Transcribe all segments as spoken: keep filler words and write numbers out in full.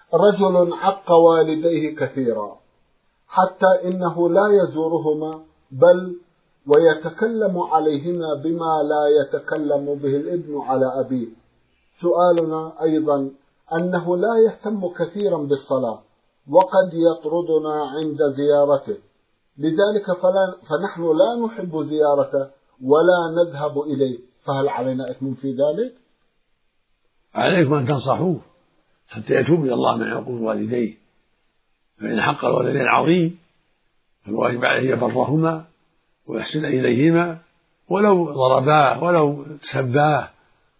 رجل عق والديه كثيرا حتى إنه لا يزورهما بل ويتكلم عليهما بما لا يتكلم به الابن على أبيه. سؤالنا أيضا أنه لا يهتم كثيرا بالصلاة وقد يطردنا عند زيارته، لذلك فلا فنحن لا نحب زيارته ولا نذهب إليه، فهل علينا إثم في ذلك؟ عليكم أن تنصحوه حتى يتوب إلى الله من عقوق والديه، فإن حق الوالدين عظيم فالواجب عليه يبرهما ويحسن إليهما ولو ضرباه ولو سباه،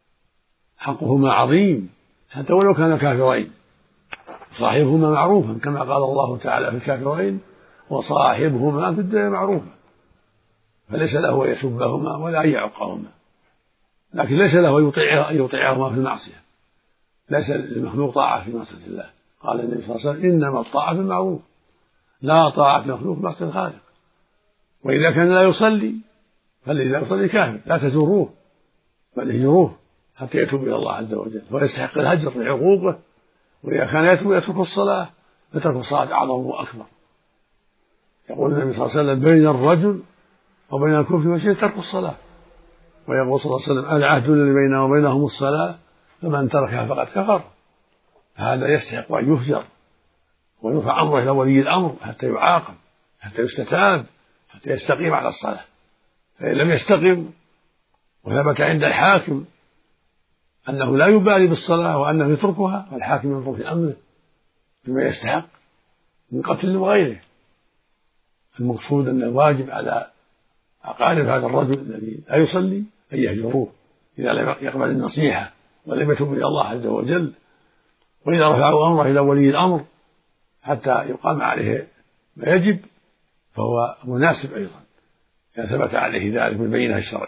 حقهما عظيم حتى ولو كان كافرين، صاحبهما معروفا كما قال الله تعالى في الكافرين وصاحبهما في الدنيا معروفا، فليس له أن يسبهما ولا أن يعقهما، لكن ليس له أن يطيعهما في المعصية، ليس للمخلوق طاعة في معصية الله. قال النبي صلى الله عليه وسلم إنما الطاعة في المعروف لا طاعة للمخلوق في معصية الخالق. وإذا كان لا يصلي فالذي لا يصلي كافر، لا تزوروه بل اهجروه حتى يتوب إلى الله عز وجل، ويستحق الهجر في عقوقه. وإذا كان يتوب يترك الصلاة فترك الصلاة أعظم وأكبر. يقول النبي صلى الله عليه وسلم بين الرجل وبين الكفر والشرك ترك الصلاة، ويقول صلى الله عليه وسلم العهد الذي بيننا وبينهم الصلاة فمن تركها فقد كفر. هذا يستحق أن يهجر ويرفع أمره إلى ولي الأمر حتى يعاقب، حتى يستتاب، حتى يستقيم على الصلاة. فإن لم يستقم وثبت عند الحاكم أنه لا يبالي بالصلاة وأنه يتركها، والحاكم ينظر في أمره بما يستحق من قتل وغيره. المقصود أن الواجب على أقارب هذا الرجل الذي لا يصلي أن يهجروه إذا لم يقبل النصيحة ولم يتوب إلى الله عز وجل، وإذا رفعوا أمره إلى ولي الأمر حتى يقام عليه ما يجب فهو مناسب أيضا إذا ثبت عليه ذلك بالبينة الشرعية.